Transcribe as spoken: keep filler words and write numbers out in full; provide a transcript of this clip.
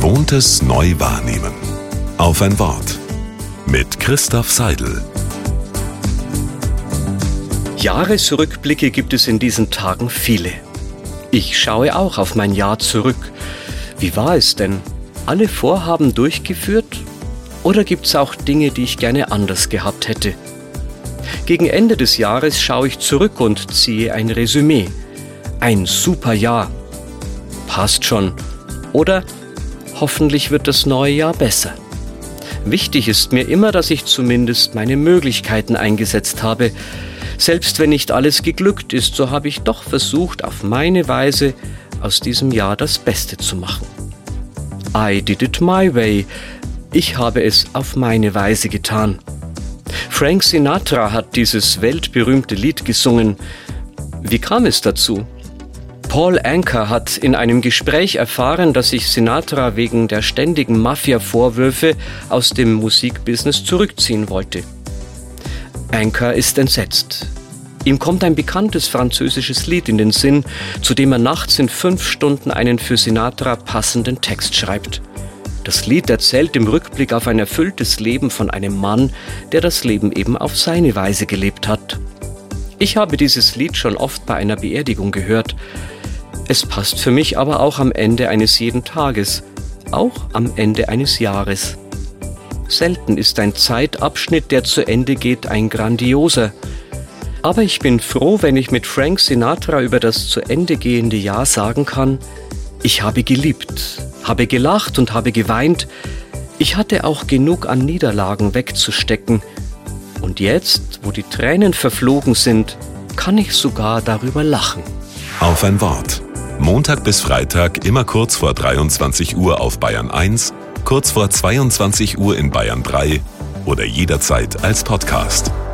Gewohntes neu wahrnehmen. Auf ein Wort. Mit Christoph Seidel. Jahresrückblicke gibt es in diesen Tagen viele. Ich schaue auch auf mein Jahr zurück. Wie war es denn? Alle Vorhaben durchgeführt? Oder gibt es auch Dinge, die ich gerne anders gehabt hätte? Gegen Ende des Jahres schaue ich zurück und ziehe ein Resümee. Ein super Jahr. Passt schon. Oder hoffentlich wird das neue Jahr besser. Wichtig ist mir immer, dass ich zumindest meine Möglichkeiten eingesetzt habe. Selbst wenn nicht alles geglückt ist, so habe ich doch versucht, auf meine Weise aus diesem Jahr das Beste zu machen. I did it my way. Ich habe es auf meine Weise getan. Frank Sinatra hat dieses weltberühmte Lied gesungen. Wie kam es dazu? Paul Anka hat in einem Gespräch erfahren, dass sich Sinatra wegen der ständigen Mafia-Vorwürfe aus dem Musikbusiness zurückziehen wollte. Anka ist entsetzt. Ihm kommt ein bekanntes französisches Lied in den Sinn, zu dem er nachts in fünf Stunden einen für Sinatra passenden Text schreibt. Das Lied erzählt im Rückblick auf ein erfülltes Leben von einem Mann, der das Leben eben auf seine Weise gelebt hat. Ich habe dieses Lied schon oft bei einer Beerdigung gehört. Es passt für mich aber auch am Ende eines jeden Tages, auch am Ende eines Jahres. Selten ist ein Zeitabschnitt, der zu Ende geht, ein grandioser. Aber ich bin froh, wenn ich mit Frank Sinatra über das zu Ende gehende Jahr sagen kann: Ich habe geliebt, habe gelacht und habe geweint. Ich hatte auch genug an Niederlagen wegzustecken. Und jetzt, wo die Tränen verflogen sind, kann ich sogar darüber lachen. Auf ein Wort. Montag bis Freitag immer kurz vor dreiundzwanzig Uhr auf Bayern eins, kurz vor zweiundzwanzig Uhr in Bayern drei oder jederzeit als Podcast.